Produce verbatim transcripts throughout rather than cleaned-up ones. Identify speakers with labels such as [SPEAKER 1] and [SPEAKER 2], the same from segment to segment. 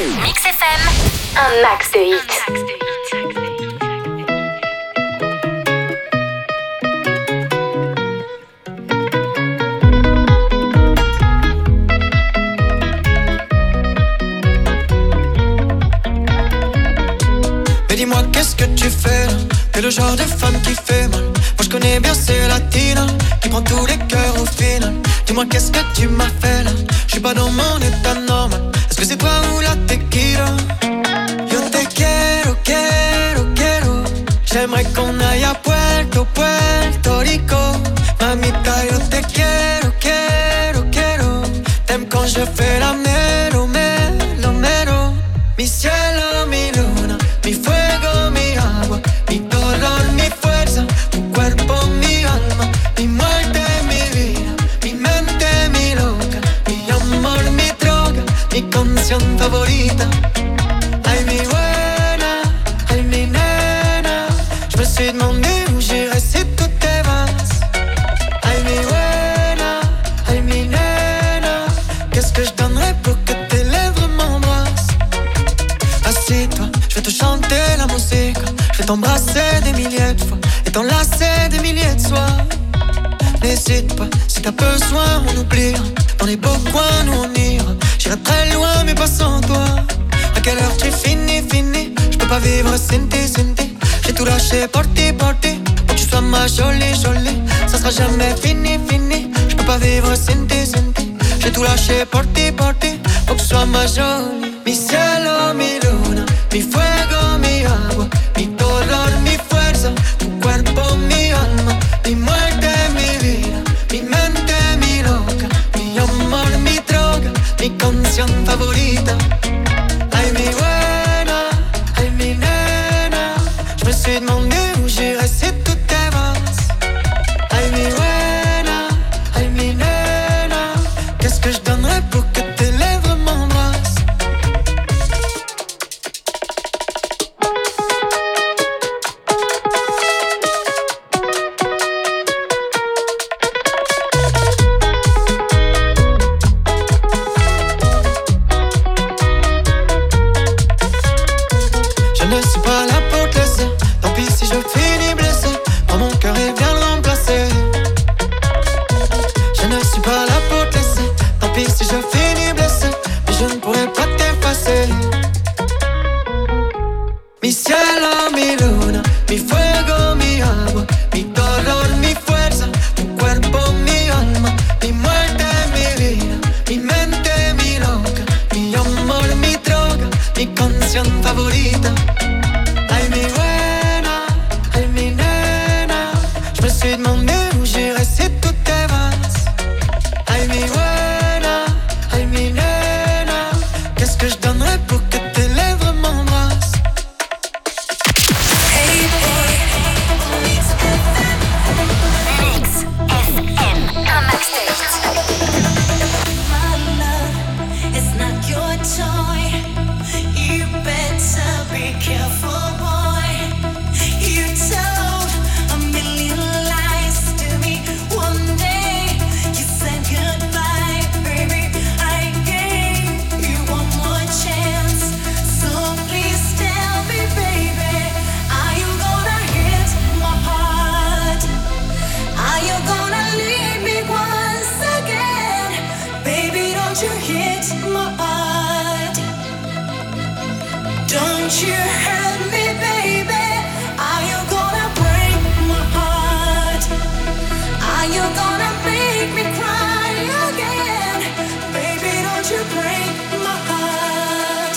[SPEAKER 1] Mix F M, un max de hits.
[SPEAKER 2] Mais dis-moi qu'est-ce que tu fais là? T'es le genre de femme qui fait mal. Moi je connais bien ces latinas qui prend tous les cœurs au final. Dis-moi qu'est-ce que tu m'as fait là? Je suis pas dans mon état normal. Est-ce que c'est toi ou la tequila? Yo te quiero, quiero, quiero. J'aimerais qu'on aille à Puerto, Puerto Rico. Mamita, yo te quiero, quiero, quiero. T'aimes quand je fais la melo, melo, melo. Mi cielo, mi luna, mi fuego, mi agua, mi dolor, mi fuerza, tu cuerpo, mi alma, mi muerte, mi vida, mi mente, mi loca, mi amor, mi droga, mi canción favorita. Ay, mi buena, ay, mi nena, je me suis demandé où j'irais si tout te vas. Ay, mi buena, ay, mi nena, qu'est-ce que je donnerais pour que tes lèvres m'embrassent. Assis-toi, je vais te chanter la musique. Je vais t'embrasser des milliers de fois et t'enlacer des milliers de soirs. N'hésite pas, si t'as besoin on oubliera. Dans les beaux coins nous on ira. J'irai très loin mais pas sans toi. À quelle heure tu finis, finis? Je peux pas vivre sans ti, sans ti. J'ai tout lâché pour ti, pour ti. Pour que tu sois ma jolie, jolie. Ça sera jamais fini, fini. Je peux pas vivre sans ti, sans ti. J'ai tout lâché pour ti, pour ti. Pour que tu sois ma jolie. Mi cielo, mi luna, mi fuego, mi agua, mi dolor, mi fuerza, tu cuerpo, mi alma, mi muerte, mi vida, mi mente, mi loca, mi amor, mi droga, mi canción favorita. Ay, mi buena, ay, mi nena, je me suis demandé où j'irais si tout te vas. Ay, mi buena, ay, mi nena, qu'est-ce que je donnerais pour que tes lèvres m'embrassent. Je ne suis pas là pour te laisser. Tant pis si je finis blessé. Prends mon cœur et viens le remplacer. Je ne suis pas là pour te laisser. Tant pis si je finis blessé. Mais je ne pourrai pas t'effacer. Mi cielo, mi luna, mi fuego, mi agua, mi dolor, mi fuerza, tu cuerpo, mi alma, mi muerte, mi vida, mi mente, mi loca, mi amor, mi droga, mi canción favorita. Ay, mi buena, ay, mi nena, je me suis demandé où j'irais si tout te vas. Ay, mi buena, ay, mi nena, qu'est-ce que je donnerais pour que tes lèvres m'embrassent.
[SPEAKER 1] Mix F M, un max de hits.
[SPEAKER 3] My love is not your toy. You better be careful, boy. You told a million lies to me one day. You said goodbye, baby. I gave you one more chance. So please tell me, baby, are you gonna hit my heart? Are you gonna leave me once again? Baby, don't you hit my heart. Don't you hurt me, baby. Are you gonna break my heart? Are you gonna make me cry again? Baby, don't you break my heart.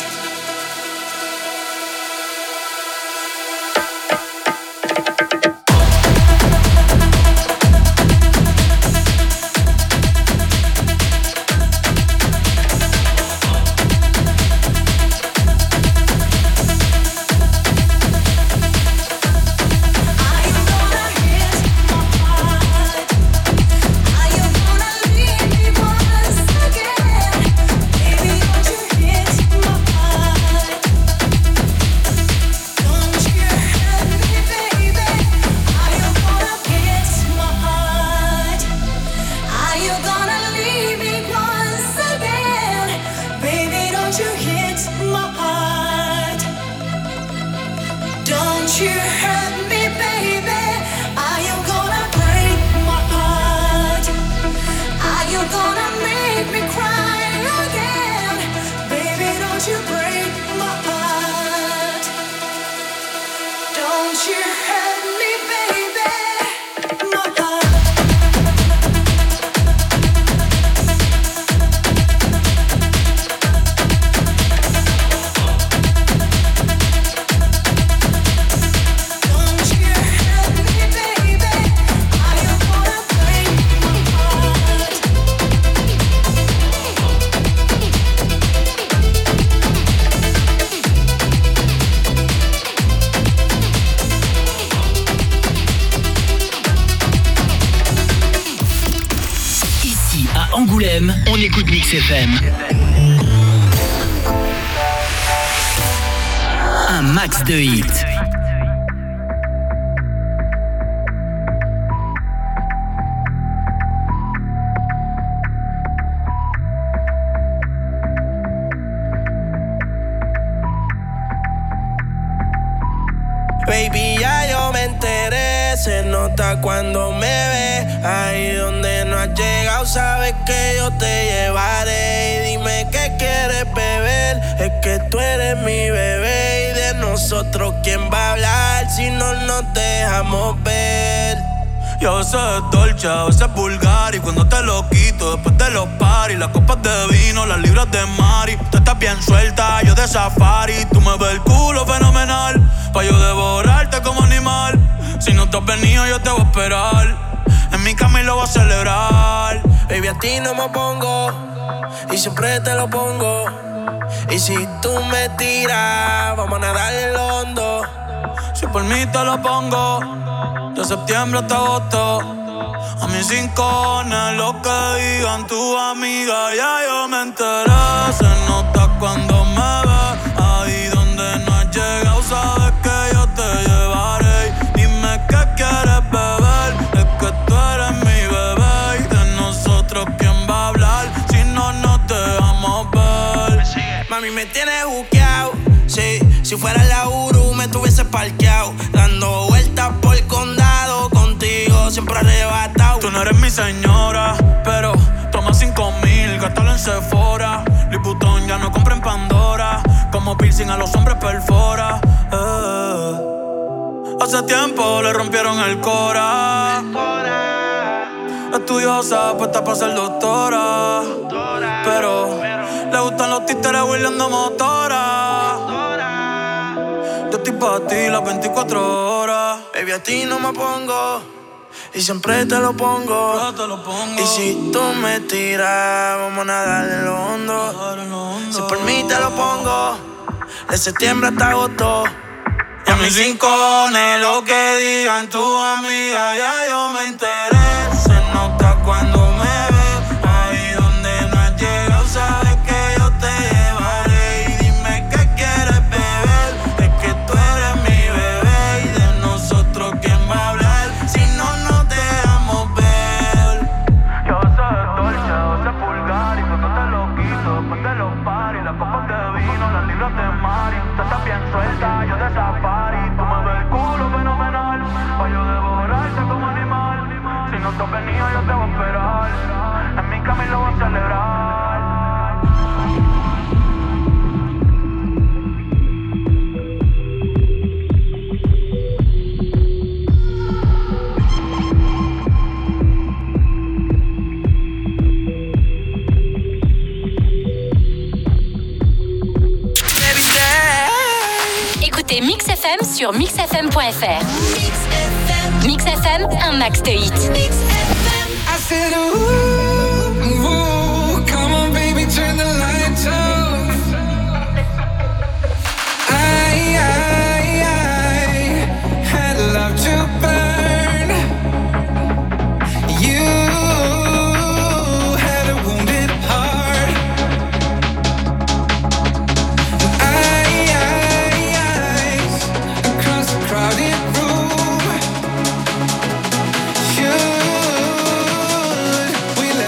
[SPEAKER 4] On écoute Mix F M. Un max de hits.
[SPEAKER 5] Baby, ya yo me enteré, se nota cuando me ve. Ahí donde no has llegado, sabes que yo te llevaré. Y dime qué quieres beber, es que tú eres mi bebé. Y de nosotros, ¿quién va a hablar si no nos dejamos ver?
[SPEAKER 6] Y a veces es dolce, a veces es vulgar. Y cuando te lo quito, después de los paris, las copas de vino, las libras de Mari. Tú estás bien suelta, yo de safari. Tú me ves el culo fenomenal, pa' yo devorarte como animal. Si no te has venido, yo te voy a esperar. En mi cama y lo voy a celebrar.
[SPEAKER 5] Baby, a ti no me pongo, y siempre te lo pongo. Y si tú me tiras, vamos a nadar en el hondo.
[SPEAKER 6] Si por mí te lo pongo, de septiembre hasta agosto. A mis rincones, lo que digan tu amiga, ya yo me enteré. Se nota cuando me ves, ahí donde no has llegado, sabes que yo te llevaré. Dime qué quieres beber, es que tú eres mi bebé. Y de nosotros, ¿quién va a hablar si no nos dejamos ver?
[SPEAKER 5] Mami, me tienes buqueado, sí. Si fuera la Uru, me tuviese parqueado, dando vueltas por el condado, contigo siempre arrebatado.
[SPEAKER 6] Tú no eres mi señora, pero toma cinco mil, gástalo en Sephora. Louis Vuitton ya no compra en Pandora, como piercing a los hombres perfora. eh. Hace tiempo le rompieron el cora. Estudiosa, puesta para ser doctora, pero le gustan los títeres huirleando motora. Yo estoy pa' ti las veinticuatro horas.
[SPEAKER 5] Baby, a ti no me pongo, y siempre te lo pongo.
[SPEAKER 6] Yo te lo pongo.
[SPEAKER 5] Y si tú me tiras, vamos a nadar en lo hondo. Si por mí te lo pongo, de septiembre hasta agosto.
[SPEAKER 6] Y a mis rincones, lo que digan tu amiga, ya yo me enteré. Se nota cuando me ves, ahí donde no has llegado, sabes que yo te llevaré. Y dime qué quieres beber, es que tú eres mi bebé. Y de nosotros, ¿quién va a hablar si no nos dejamos ver? Y a veces es dolce, a veces es vulgar. Y cuando te lo quito, después de los paris, las copas de vino, las libras de Mari. Tú estás bien suelta, yo de safari. Tú me ves el culo fenomenal, pa' yo devorarte como animal. Si no te has venido, yo te voy a esperar. En mi cama y lo voy a celebrar.
[SPEAKER 1] Écoutez Mix F M sur mix f m point f r. Mix F M, un max de hits.
[SPEAKER 7] I said, ooh, ooh, come on, baby, turn the lights off. I, I, I had love to burn. You had a wounded heart. I, I, I, across the crowded room. Should we let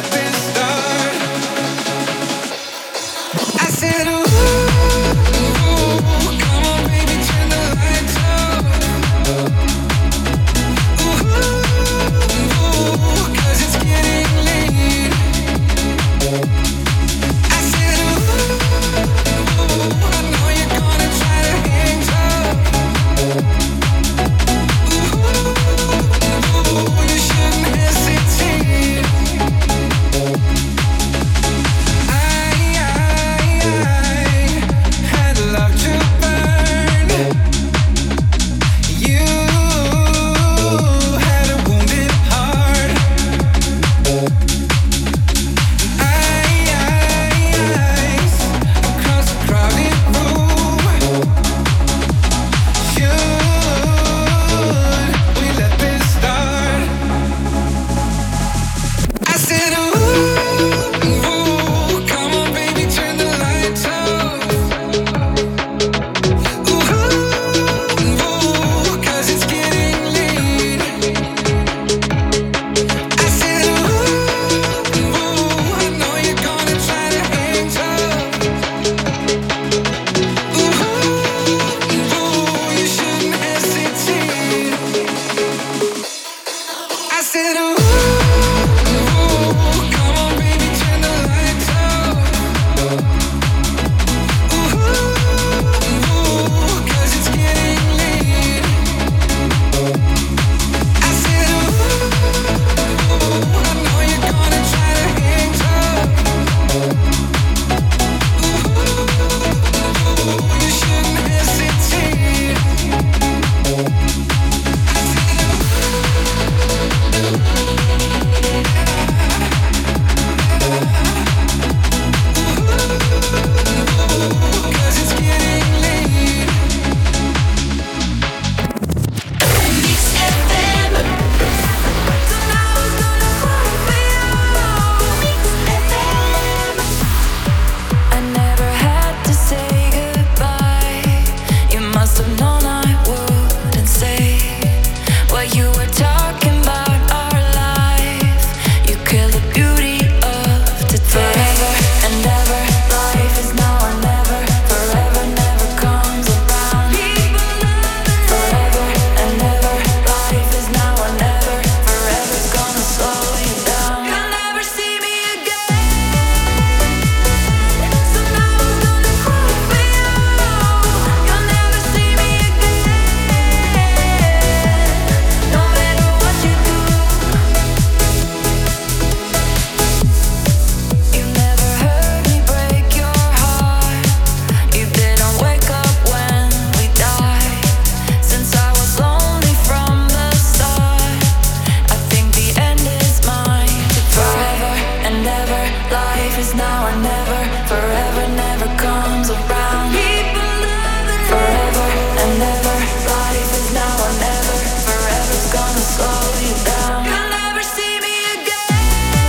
[SPEAKER 3] life is now or never. Forever never comes around. Forever and never. Life is now or never. Forever's gonna slow you down. You'll never see me again.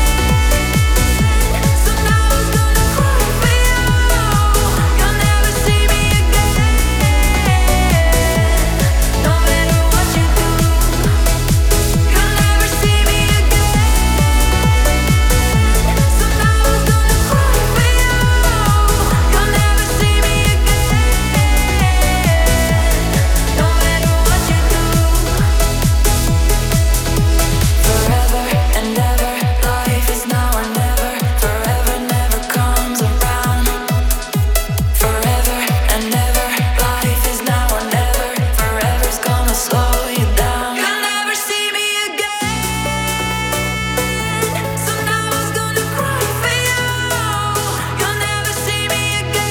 [SPEAKER 3] So now I'm gonna cry for you. You'll never see me again. No matter what you do. You'll never see me again. So now I'm gonna cry for you. You'll never see me again. No matter what you do. Forever and ever. Life is now or never. Forever never comes around. Forever and never. Life is now or never. Forever's gonna slow you down. You'll never see me again. So now I was gonna cry for you. You'll never see me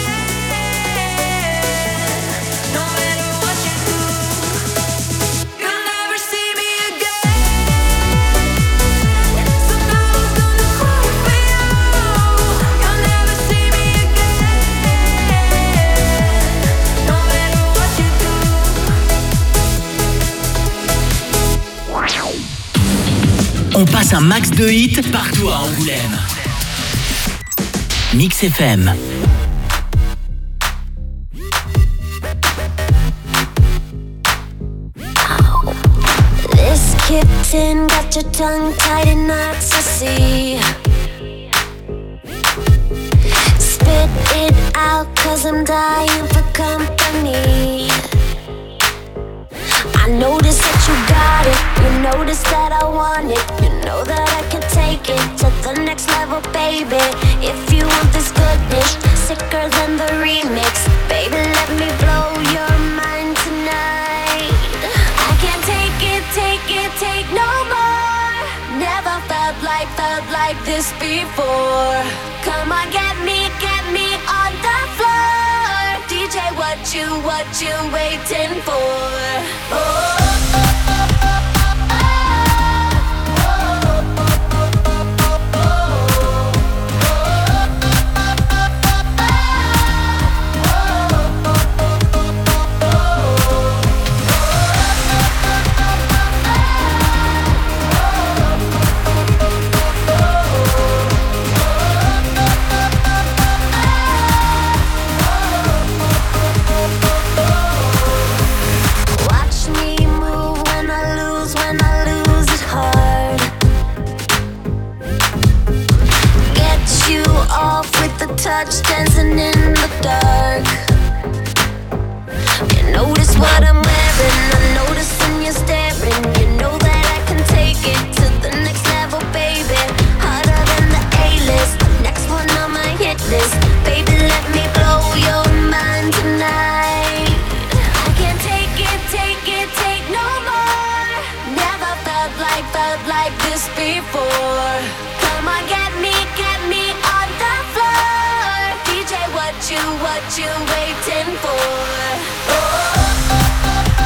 [SPEAKER 3] again. No matter what you do. You'll never see me again. So now I was gonna cry for you. You'll never see me again. No matter what you do.
[SPEAKER 4] On passe un max de hits partout à Angoulême. Mix F M.
[SPEAKER 8] This kitten got your tongue tied in knots, I see. Spit it out, cause I'm dying for company. I notice that you got it. You notice that I want it. You know that I can take it to the next level, baby. If you want this goodness, sicker than the remix, baby, let me blow your mind tonight. I can't take it, take it, take no more. Never felt like, felt like this before. Come on, get me, get me on the floor. D J, what you, what you waiting for? Oh. Watch me move when I lose, when I lose it hard. Get you off with the touch, dancing in the dark. You notice what I'm wearing, I'm noticing you're staring. You know that I can take it to the next level, baby. Harder than the A-list, next one on my hit list. Baby, let me blow your mind tonight. I can't take it, take it, take no more. Never felt like, felt like this before. Come on, get me, get me on the floor. D J, what you, what you waiting for? Oh.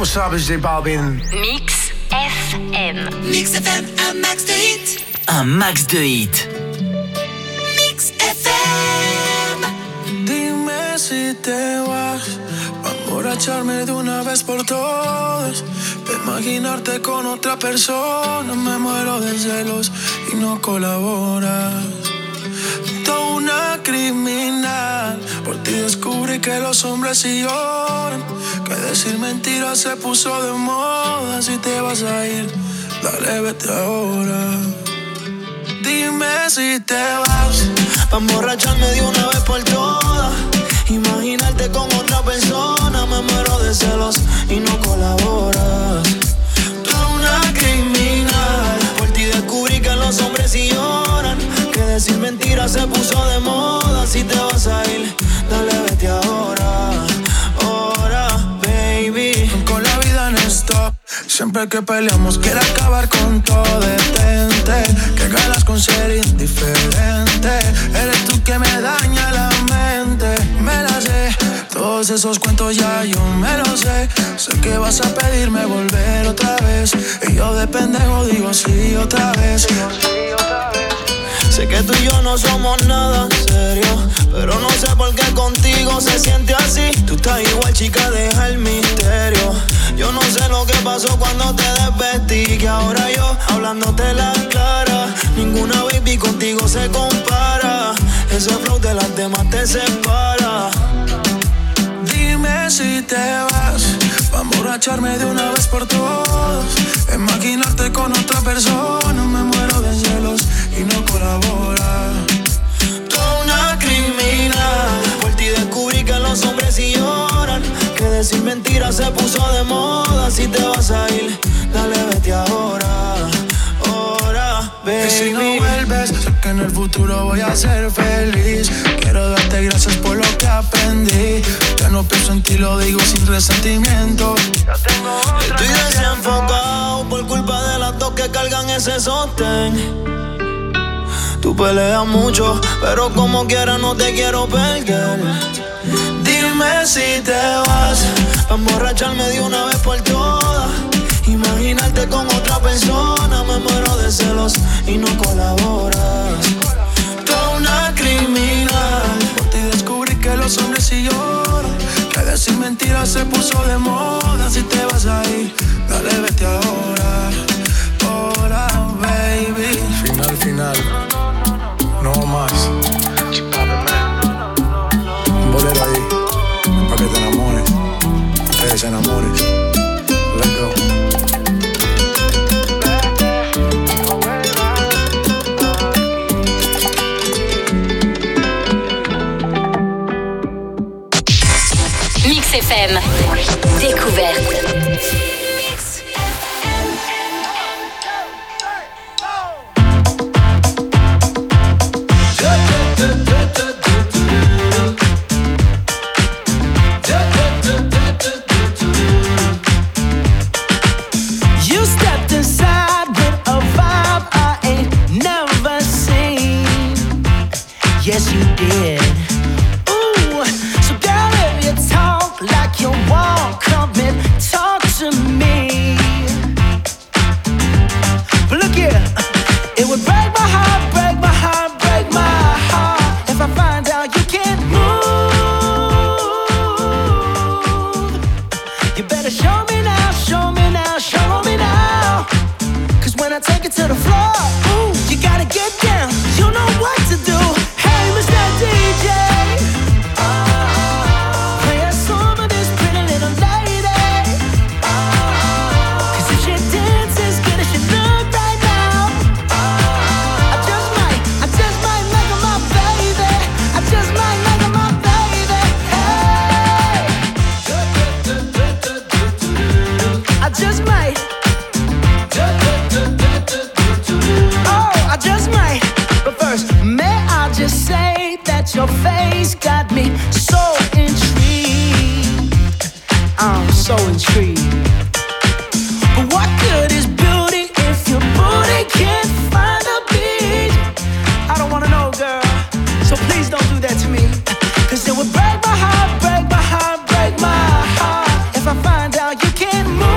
[SPEAKER 9] what's up, it's J Balvin.
[SPEAKER 1] Mix F M.
[SPEAKER 3] Mix F M, un max de hits.
[SPEAKER 4] Un max de hits.
[SPEAKER 3] Mix F M.
[SPEAKER 5] Dime si te vas, pa' emborracharme de una vez por todas. Pa' imaginarte con otra persona, me muero de celos y no colaboras. Toda una criminal, por ti descubrí que los hombres sí lloran, que decir mentiras se puso de moda. Si te vas a ir, dale, vete ahora. Dime si te vas, pa' emborracharme de una vez por todas. Imaginarte con otra persona, me muero de celos y no colaboras. Toda una criminal, por ti descubrí que los hombres sí lloran, que decir mentiras se puso de moda. Si te vas a ir, dale, vete ahora. Ahora, baby. Con la vida en stop, siempre que peleamos quiere acabar con todo. Detente, que ganas con ser indiferente. Eres tú que me daña la mente. Me la sé, todos esos cuentos ya yo me los sé. Sé que vas a pedirme volver otra vez, y yo de pendejo digo sí otra vez. Sé que tú y yo no somos nada serio, pero no sé por qué contigo se siente así. Tú estás igual, chica, deja el misterio. Yo no sé lo que pasó cuando te desvestí, que ahora yo hablándote la cara. Ninguna baby contigo se compara. Ese flow de las demás te separa. Dime si te vas, pa' emborracharme de una vez por todas. Imaginarte con otra persona, me muero de celos y no colabora. Toda una criminal, por ti descubrí que los hombres sí lloran, que decir mentiras se puso de moda. Si te vas a ir, dale, vete ahora. Ahora, baby. Y si no vuelves, sé que en el futuro voy a ser feliz. Quiero darte gracias por lo que aprendí. Ya no pienso en ti, lo digo sin resentimiento. Estoy desenfocado por culpa de las dos que cargan ese sostén. Tú peleas mucho, pero como quiera no te quiero perder. Dime si te vas, pa' emborracharme de una vez por todas. Imaginarte con otra persona, me muero de celos y no colaboras. Toda una criminal, por ti descubrí que los hombres sí lloran, que decir mentiras se puso de moda. Si te vas a ir, dale, vete ahora. Ahora, baby.
[SPEAKER 9] Final, final. No más. Un bolero ahí, pa' que te enamores, que se enamores. Let's go.
[SPEAKER 1] Mix F M. Découverte.
[SPEAKER 10] Yes, you did. Ooh, so girl, if you talk like you walk, come and talk to me. But look here, it would break my heart, break my heart, break my heart if I find out you can't move. You better show me now, show me now, show me now. Cause when I take it to the floor, ooh, you gotta get down. You know what to do. D J, oh, play a song of this pretty little lady. Oh, cause if she dances good as she look right now, oh, I just might, I just might make her my baby. I just might make her my baby. Hey, I just might. Oh, I just might. But first, may I just say that your face got me so intrigued. I'm so intrigued. But what good is beauty if your booty can't find the beat? I don't wanna know, girl, so please don't do that to me. Cause it would break my heart, break my heart, break my heart if I find out you can't move.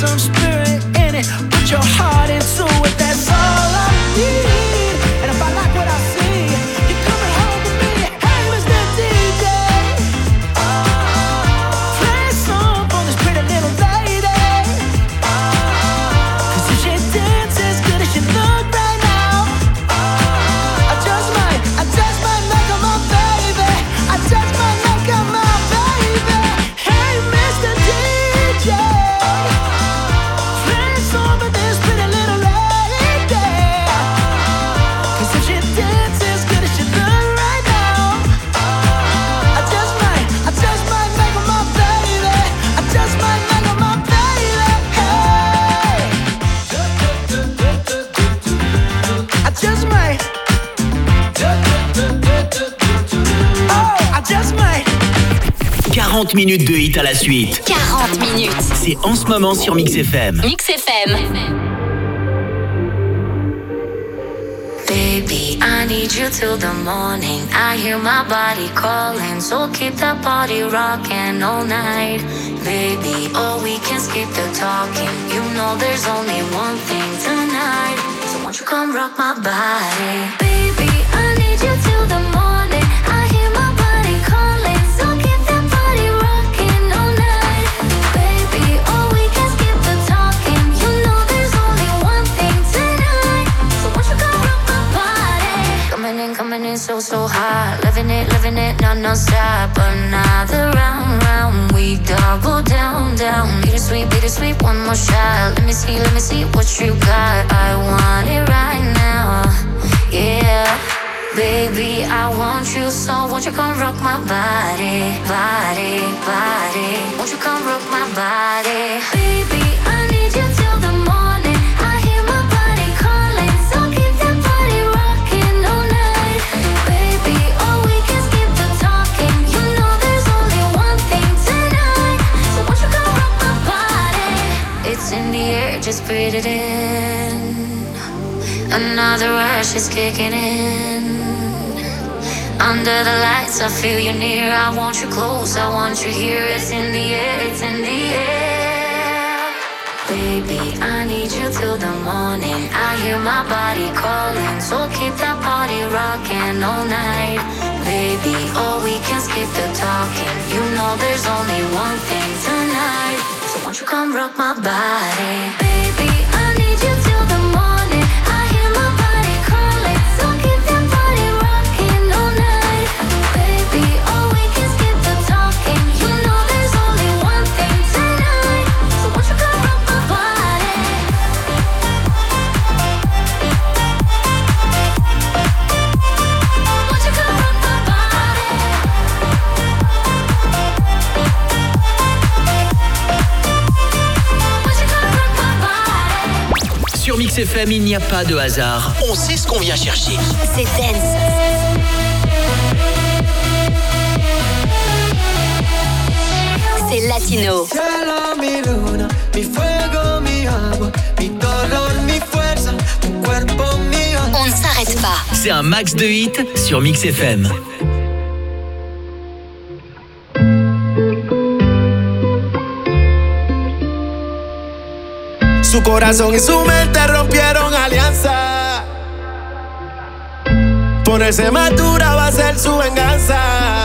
[SPEAKER 10] some spirit in it. Put your heart into it, that's all I need. And if I like what I see, you're coming home with me. Hey, Mister D J, play a song for this pretty little lady. Cause if she dances as good as she look right now, I just might, I just might make her my baby. I just might make her my baby. Hey, Mister D J, play a song for this pretty little lady. Cause if she dances as good as she look right now, I just might, I just might make her my baby. I just might make her my baby. Hey, I just might. Oh, I just might.
[SPEAKER 4] quarante minutes de hit à la suite.
[SPEAKER 1] quarante minutes.
[SPEAKER 4] C'est en ce moment sur Mix F M.
[SPEAKER 1] Mix F M.
[SPEAKER 8] Baby, I need you till the morning. I hear my body calling, so keep that body rocking all night. Baby, oh, we can skip the talking. You know there's only one thing tonight. So won't you come rock my body? Baby, I need you till the morning. I hear my body calling, so keep that body rocking all night. Baby, oh, we can skip the talking. You know there's only one thing tonight. So won't you come rock my body? Coming in, coming in so, so hot. Living it, living it, no, no stop. Another round, round. We double down, down. Bittersweet, bittersweet, one more shot. Let me see, let me see what you got. I want it right now. Yeah. Baby, I want you, so won't you come rock my body, body, body. Won't you come rock my body? Baby, I need you till the morning. I hear my body calling, so keep that body rocking all night. Baby, oh, we can skip the talking. You know there's only one thing tonight. So won't you come rock my body? It's in the air, just breathe it in. Another rush is kicking in. Under the lights, I feel you near. I want you close, I want you here. It's in the air, it's in the air. Baby, I need you till the morning. I hear my body calling, so keep that body rocking all night. Baby, oh, we can skip the talking. You know there's only one thing tonight. So won't you come rock my body? Baby, I need you till the morning. I hear my body calling, so keep that body rocking all night. Baby, oh, we can skip the talking. You know there's only one thing tonight. So won't you come rock my body? Won't you come rock my body? Won't you come rock my body?
[SPEAKER 4] Sur Mix F M, il n'y a pas de hasard. On sait ce qu'on vient chercher.
[SPEAKER 1] C'est dance. C'est latino.
[SPEAKER 2] Cielo, mi luna, mi fuego, mi agua, mi dolor, mi fuerza, tu cuerpo, mi alma.
[SPEAKER 1] On ne s'arrête pas.
[SPEAKER 4] C'est un max de hits sur Mix F M.
[SPEAKER 5] Su corazón y su mente rompieron alianza. Ponerse más dura va a ser su venganza.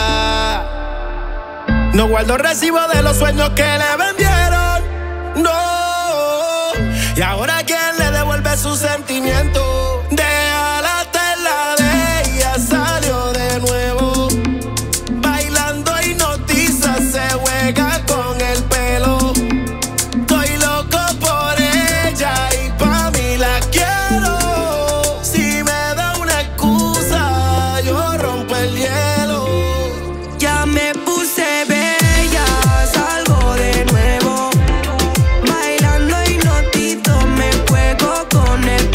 [SPEAKER 5] No guardo recibo de los sueños que le vendieron. No. Y ahora quién le devuelve sus sentimientos. Deja la tela de ella, salió de nuevo. Bailando hipnotiza, se juega con el pelo. Estoy loco por ella y pa' mí la quiero. Si me da una excusa, yo rompo el hielo.
[SPEAKER 11] Ya me puse bella, salgo de nuevo. Bailando hipnotito, me juego con el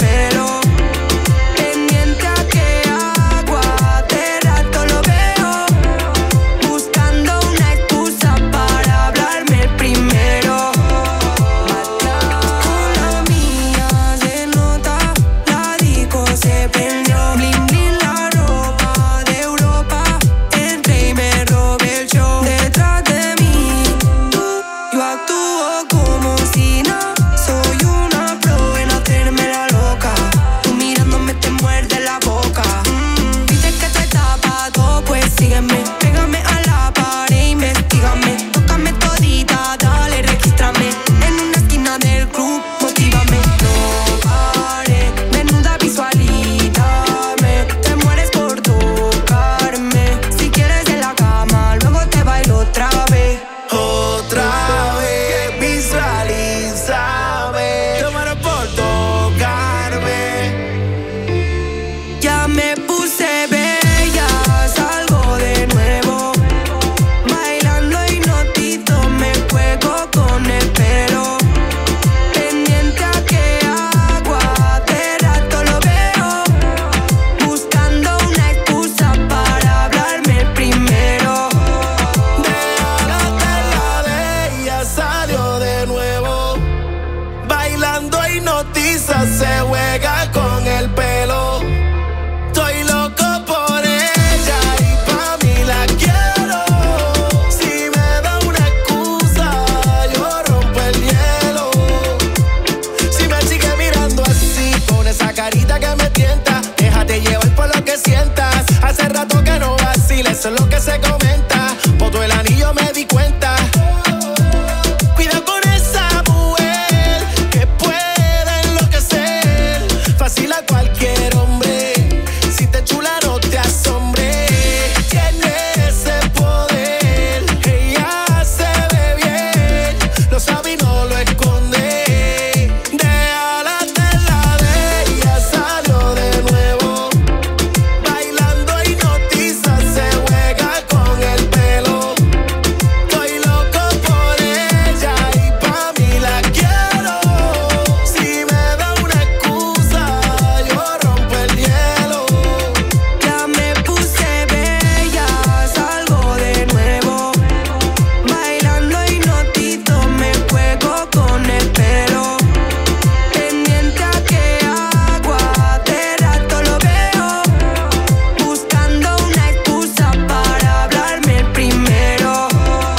[SPEAKER 5] hipnotiza, se juega con el pelo. Estoy loco por ella y pa' mí la quiero. Si me da una excusa, yo rompo el hielo. Si me sigue mirando así, con esa carita que me tienta, déjate llevar por lo que sientas. Hace rato que no vacila, eso es lo que se comenta. Por todo el anillo me di cuenta. Cuidado con esa mujer que puede enloquecer fácil a cualquier hombre. Si te chula no te asombre. Tiene ese poder, ella se ve bien, lo sabe y no lo esconde. Déjala de la de ella, salió de nuevo. Bailando hipnotiza, se juega con el pelo. Estoy loco por ella y pa' mí la quiero. Si me da una excusa, yo rompo el hielo.
[SPEAKER 11] Ya me puse bella, salgo de nuevo. Bailando hipnotizo, me juego con el pelo. Pendiente a qué agua, de rato lo veo. Buscando una excusa para hablarme primero.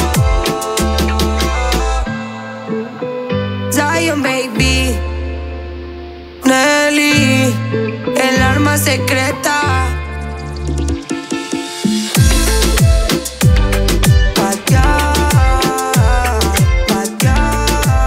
[SPEAKER 11] Zion, baby. Nelly, el arma secreta. Patear, patear.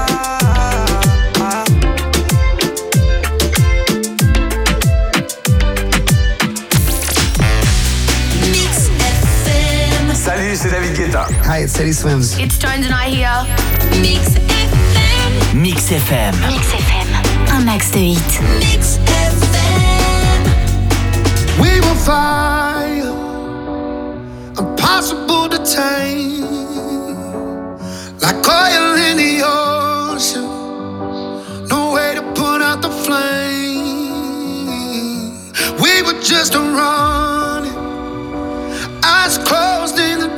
[SPEAKER 3] Mix F M.
[SPEAKER 12] Salut, c'est David Guetta.
[SPEAKER 13] Hi, it's Teddy Swims.
[SPEAKER 1] It's Jones and I here.
[SPEAKER 3] Mix F M.
[SPEAKER 4] Mix F M.
[SPEAKER 1] Mix F M, un max de hits.
[SPEAKER 3] Mix F M.
[SPEAKER 14] We will fire, impossible to tame, like oil in the ocean, no way to put out the flame. We were just running, eyes closed in the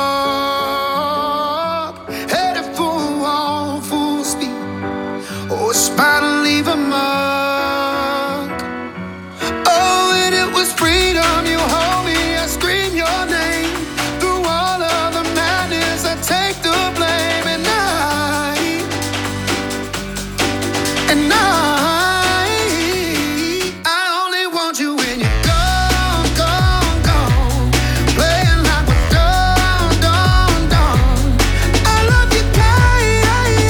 [SPEAKER 14] dark, headed for a wall full speed. Oh, it's bound to leave a mark. Oh, and it was freedom. You hold me, I scream your name. Through all of the madness, I take the blame. And I, and I, I only want you when you're gone, gone, gone. Playing like we're done, done, done. I love you, guy,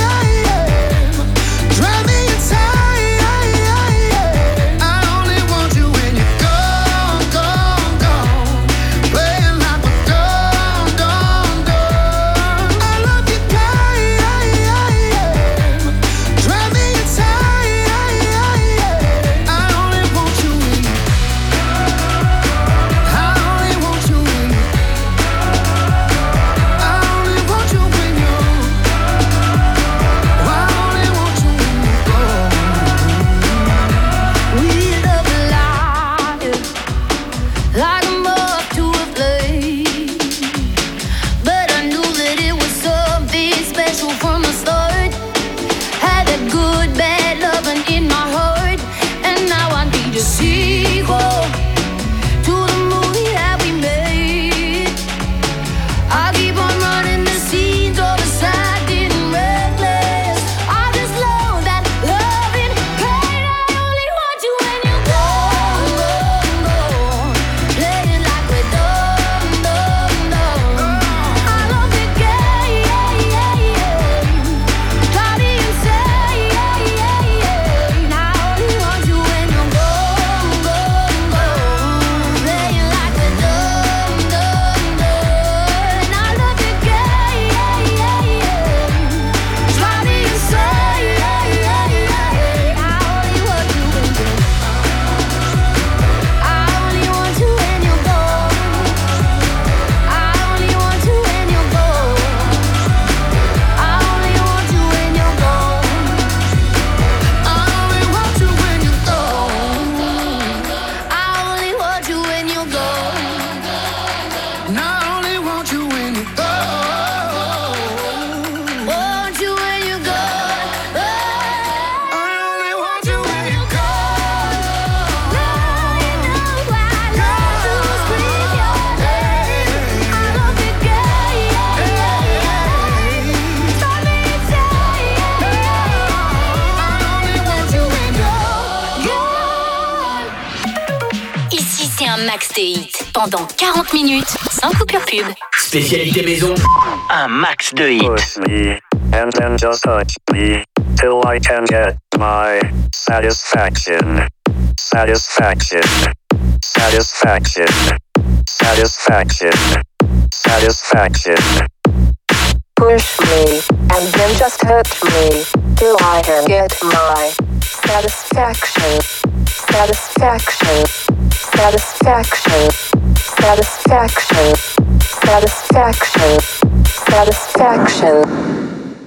[SPEAKER 14] drive me inside. I only want you when you're gone, gone, gone. Playing like we're done, done, done. I love you, guy, drive me inside.
[SPEAKER 1] max de hits pendant quarante minutes sans coupure pub.
[SPEAKER 4] Spécialité maison, un max de hits.
[SPEAKER 12] Push me and then just touch me till I can get my satisfaction. Satisfaction. Satisfaction. Satisfaction. Satisfaction.
[SPEAKER 13] Push me and then just hurt me till I can get my satisfaction. Satisfaction. Satisfaction. Satisfaction. Satisfaction. Satisfaction.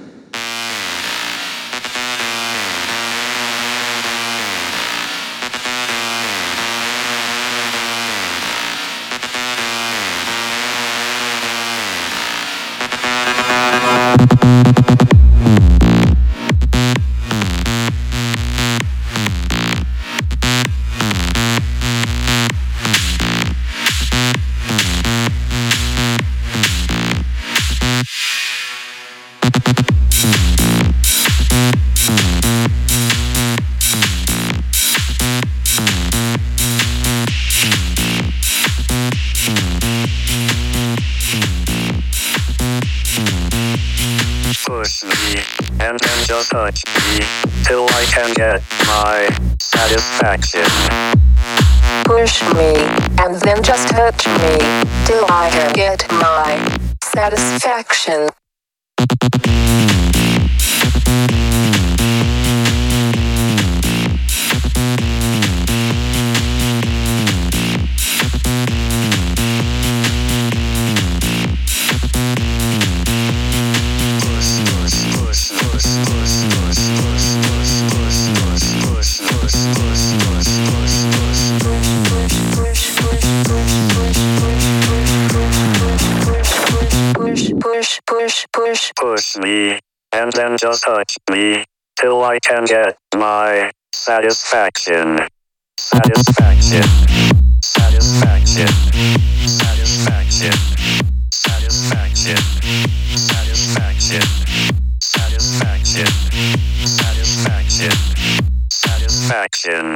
[SPEAKER 12] Push me and then just touch me till I can get my satisfaction.
[SPEAKER 13] Push me and then just hurt me till I can get my satisfaction.
[SPEAKER 12] Push me and then just touch me till I can get my satisfaction. Satisfaction. Satisfaction. Satisfaction. Satisfaction. Satisfaction. Satisfaction. Satisfaction. Satisfaction.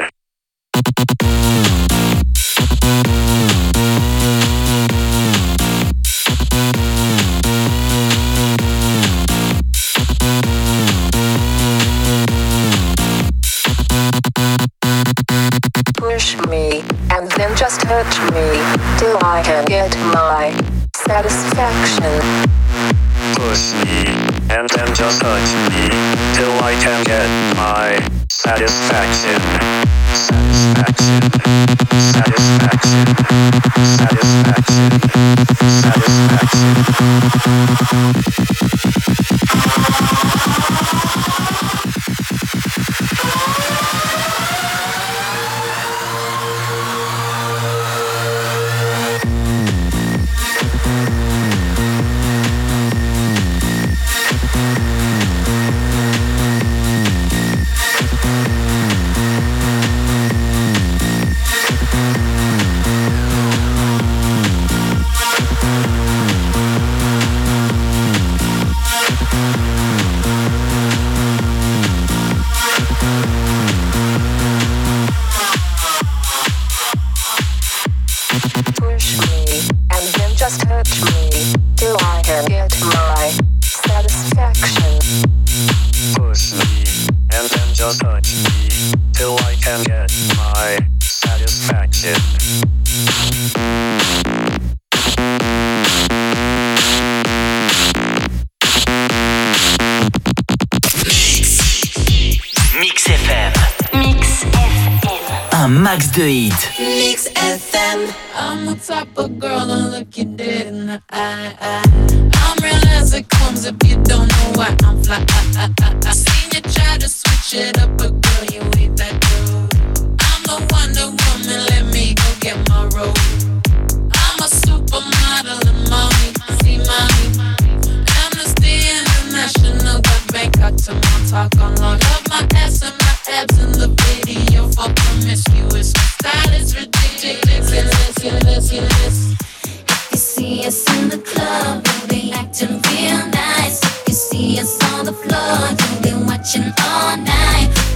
[SPEAKER 13] Push me and then just hurt me till I can get my satisfaction.
[SPEAKER 12] Push me and then just touch me till I can get my satisfaction. Satisfaction. Satisfaction. Satisfaction.
[SPEAKER 13] Push me and then just hurt me till I can get my satisfaction.
[SPEAKER 12] Push me and then just touch me till I can get my satisfaction.
[SPEAKER 4] Mix F M.
[SPEAKER 1] Mix F M.
[SPEAKER 4] Un max de hits.
[SPEAKER 3] Mix F M.
[SPEAKER 15] I'm the type of girl to look you dead in the eye. I'm real as it comes if you don't know why I'm fly. I, I, I seen you try to switch it up, but girl, you ain't that dude. I'm the Wonder Woman, let me go get my role. I'm a supermodel and mommy, see mommy. Amnesty International got Bangkok to Montauk on long. Love my ass and my abs in the video for promiscuous. My style is ridiculous, ridiculous, ridiculous.
[SPEAKER 3] If you see us in the club, we'll be acting real nice. If you see us on the floor, you'll be watching all night.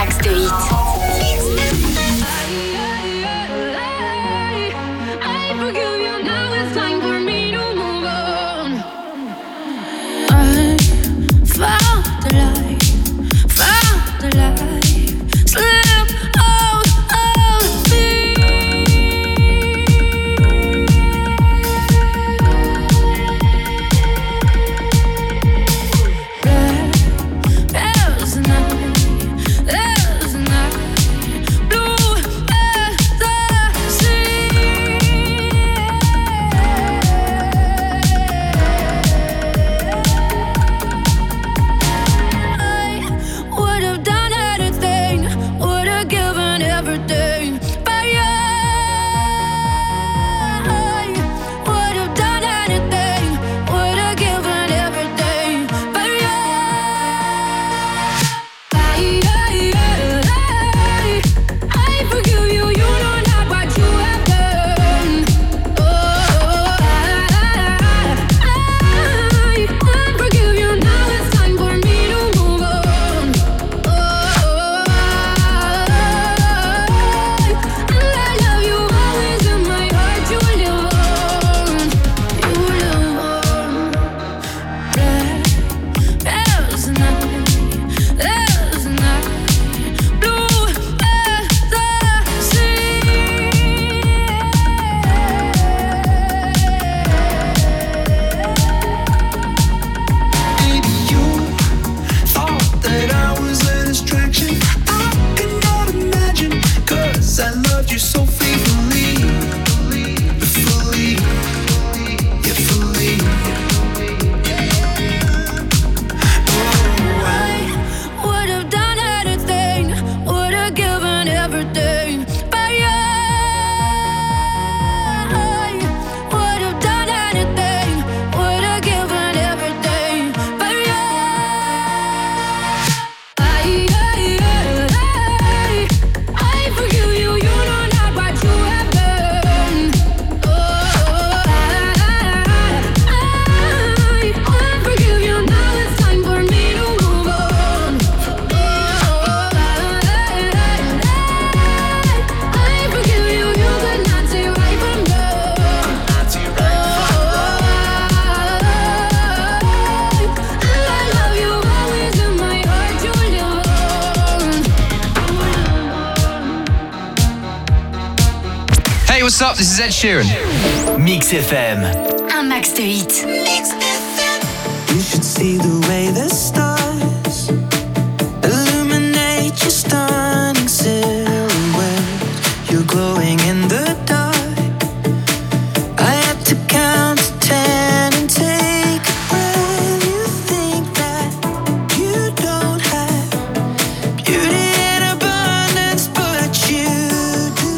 [SPEAKER 16] What's up? This is Ed Sheeran.
[SPEAKER 4] Mix F M.
[SPEAKER 1] Un max de hits.
[SPEAKER 11] Mix F M. You should see the way the stars illuminate your stunning silhouette. You're glowing in the dark. I had to count to ten and take a breath. You think that you don't have beauty in abundance, but you do.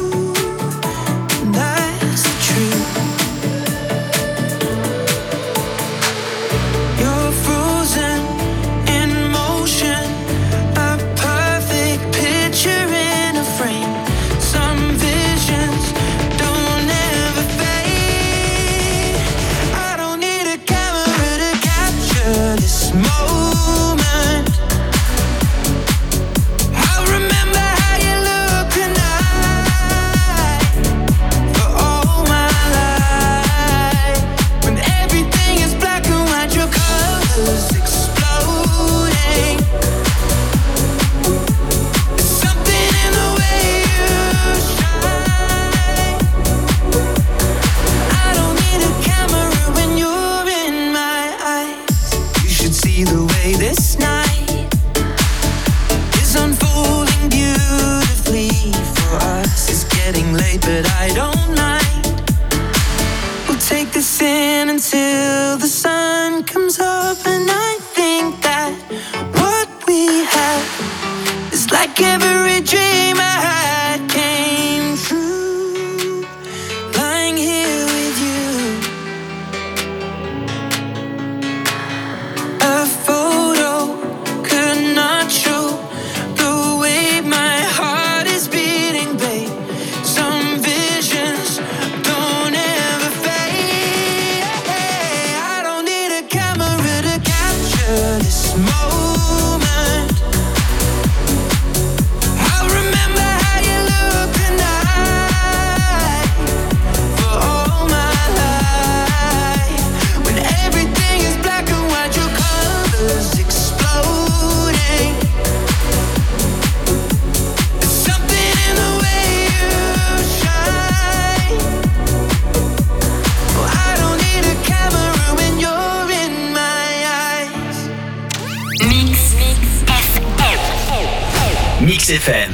[SPEAKER 11] That's the truth. You're frozen in motion, a perfect picture in a frame. Some visions don't ever fade. I don't need a camera to capture this moment. I'll remember how you look tonight for all my life. When everything is black and white, your colors exploding. There's something in the way you shine. I don't need a camera when you're in my eyes. You should see the way this night is unfolding beautifully for us. It's getting late, but I don't mind. We'll take this in until the sun comes up, and I think that what we have is like every dream I had came true. Lying here with you, a photo could not show the way my heart is beating, babe. Some visions don't ever fade. I don't need a camera to capture this moment. I'll remember how you look tonight for all my life. When everything is black and white, your colors exploding. There's something in the way you shine. Oh, I don't need a camera when you're in my eyes.
[SPEAKER 1] Mix F M.
[SPEAKER 4] Mix F M.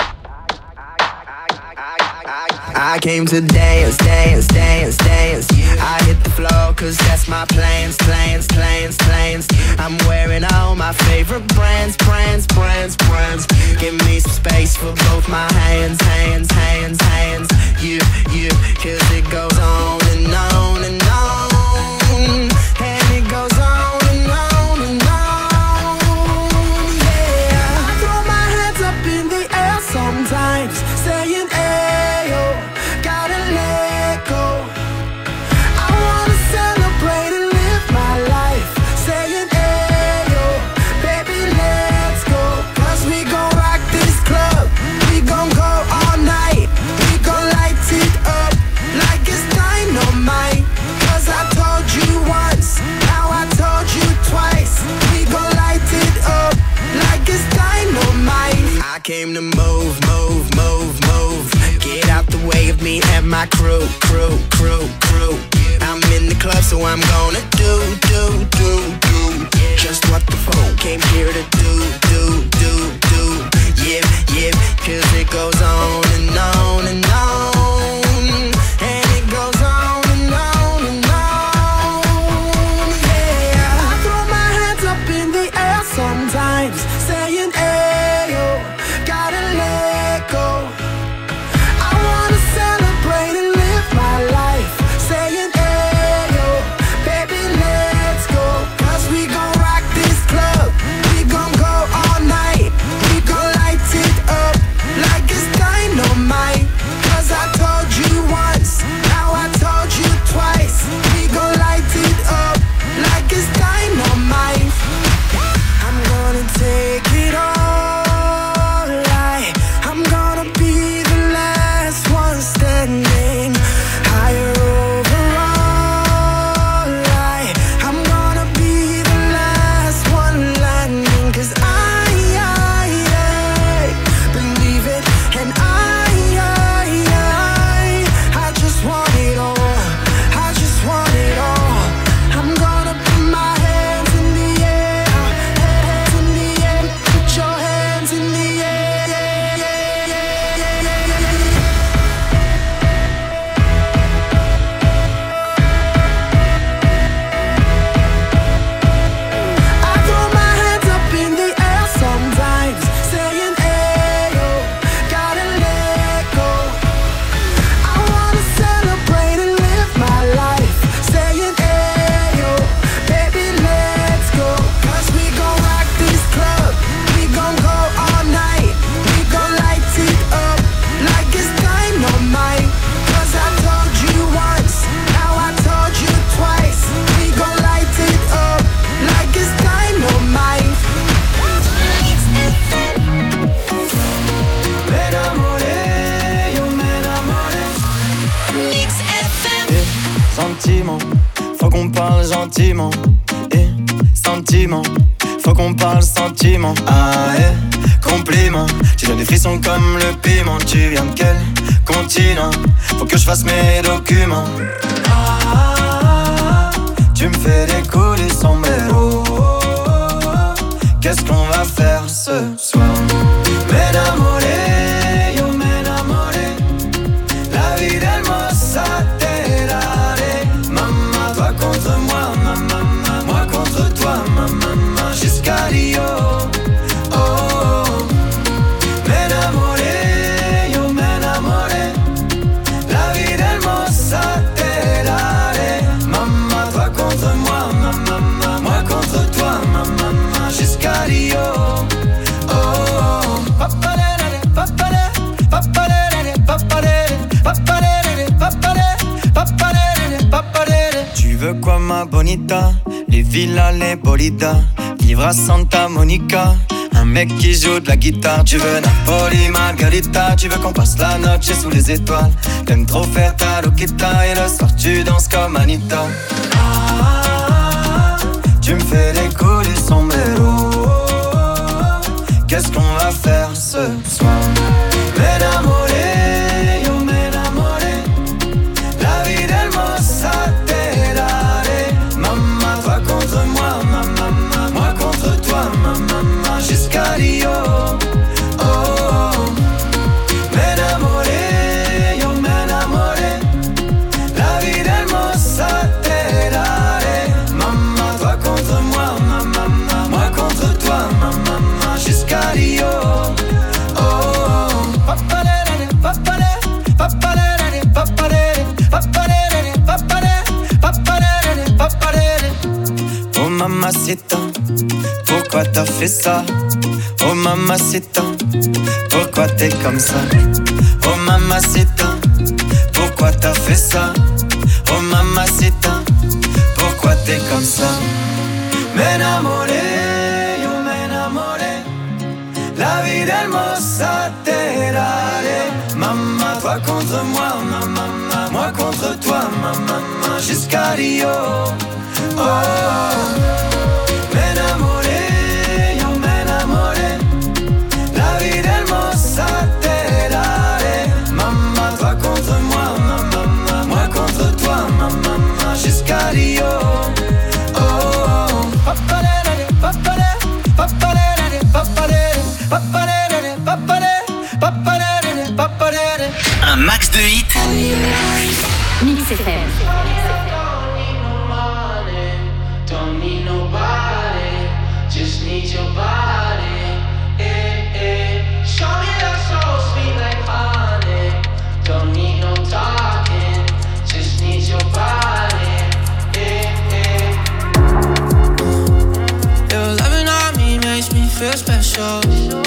[SPEAKER 11] I came to dance, dance, dance, dance. I hit the floor cause that's my plans, plans, plans, plans. I'm wearing all my favorite brands, brands, brands, brands. Give me some space for both my hands, hands, hands, hands. You, you, cause it goes on and on and on. And it goes on and on and on. Yeah, I throw my hands up in the air sometimes, saying ayo, gotta let go. I wanna celebrate and live my life, saying ayo, baby let's go. Cause we gon' rock this club, we gon' go all night. We gon' light it up like it's dynamite. Cause I told you once, now I told you twice. We gon' light it up like it's dynamite. I came to move, move, move, move. Get out the way of me and my crew, crew, crew, crew. I'm in the club, so I'm gonna do, do, do, do just what the folk came here to do, do, do, do. Yeah, yeah, cause it goes on and on and on. And it goes on and on and on. Yeah, I throw my hands up in the air sometimes, saying ayo, gotta let go. I wanna celebrate and live my life, saying ayo, baby let's go. Cause we gon' rock this club, we gon' go all
[SPEAKER 2] faut qu'on parle gentiment. Et sentiment, faut qu'on parle sentiment. Ah et compliment, tu donnes des frissons comme le piment. Tu viens de quel continent? Faut que je fasse mes documents. Ah, tu me fais décoller sans mélo. Qu'est-ce qu'on va faire ce soir? M'enamoré, yo m'enamoré. La vie del mossa terare. Maman, toi contre moi, maman, moi contre toi, maman, jusqu'à Rio. Oh, oh. M'enamoré, yo m'enamoré. La vie del mossa terare. Maman, toi contre moi, maman, moi contre toi, maman, jusqu'à Rio. Oh, oh. Papalere, papalere, papalere, papalere, papalere, papalere, papalere, papalere. Tu veux quoi ma bonita? Les villas, les bolidas, vivre à Santa Monica. Un mec qui joue de la guitare. Tu veux Napoli, Margarita. Tu veux qu'on passe la noche sous les étoiles. T'aimes trop faire ta loquita. Et le soir tu danses comme Anita. Ah, tu me fais décoller son mélo. Qu'est-ce qu'on va faire ce soir? M'enamoré, yo m'enamoré. La vie del mossa terare. Maman, toi contre moi, maman, moi contre toi, maman, jusqu'à Rio. Oh, oh. M'enamoré, yo m'enamoré. La vie del mossa terare. Maman, toi contre moi, maman, moi contre toi, maman, jusqu'à Rio. Oh, oh. Papalere, papalere, papalere, papalere, papalere, papalere, papalere, papalere. Oh mamacita, pourquoi t'as fait ça? Oh mamacita, pourquoi t'es comme ça? Oh mamacita, pourquoi t'as fait ça? Oh mamacita, pourquoi t'es comme ça? M'enamoré, yo m'enamoré. La vie del mossa terare. Maman, toi contre moi, maman, moi contre toi, maman, jusqu'à Rio. Oh, oh. M'enamoré, yo m'enamoré. La vie del mossa terare. Maman, toi contre moi, maman, moi contre toi, maman, jusqu'à Rio. Oh, oh. Papalere, papalere, papalere, papalere, papalere, papalere, papalere, papalere.
[SPEAKER 4] Un max de hits.
[SPEAKER 1] Mix F M.
[SPEAKER 5] Don't need nobody, just need your body. Eh, eh. Show me that soul sweet like honey. Don't need no talking, just need your body. Eh, eh. Your loving on me makes me feel special.